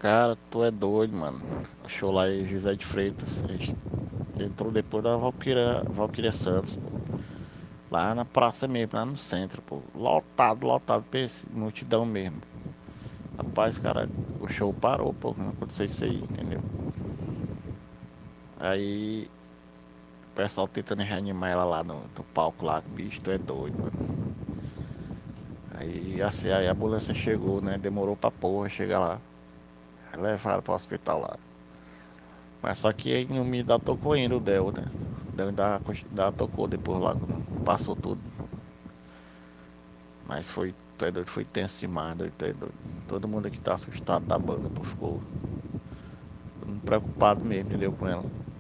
Cara, tu é doido, mano. O show lá em José de Freitas. A gente entrou depois da Valquíria Santos, pô. Lá na praça mesmo, lá no centro, pô. Lotado, lotado, pense, multidão mesmo. Rapaz, cara, o show parou, pô, não aconteceu isso aí, entendeu? Aí o pessoal tentando reanimar ela lá no palco lá, bicho, tu é doido, mano. Aí assim, aí a ambulância chegou, né? Demorou pra porra chegar lá. Aí levaram pro hospital lá. Mas só que aí não me ainda tocou ainda o Del, né? O Del ainda tocou depois lá, quando passou tudo. Mas foi, tu é doido, foi tenso demais, doido, tu é doido. Todo mundo aqui tá assustado da banda, pô, ficou preocupado mesmo, entendeu, com ela.